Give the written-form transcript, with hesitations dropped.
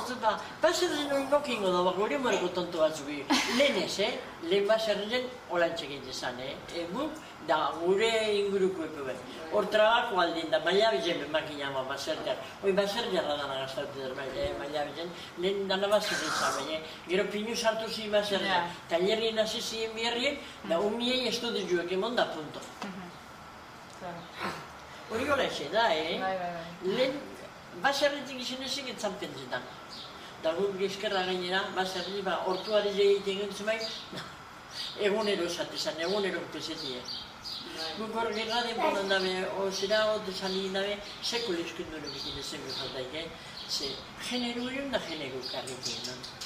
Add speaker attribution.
Speaker 1: baserren hori nokingo da, gure moreko tonto batzuk. Lehen ez, lehen baserren olantxe gehizan, da gure inguruko epe behar. Hor trabako aldin da, maila bizen makina ama baserreak. Hoi baserreak dana gaztatu dut, maila bizen, lehen dana baserre izan, baina gero pinu sartu ziren baserreak. Talerrien hasi ziren biherrien, da umiei estudizuek emon da punto. Hori gola eze da, lehen baserretik izan ezin etzan pentsetan. Da guk eskerra gainera, baserri, hortuari egiten gintzen bai, egunero esatezan, egunero pesetie. Guk hor gerra denboran dabe, zera hor desanin dabe, sekul euskendu nebikin ezen guztaik, ze genero da genero karrikin.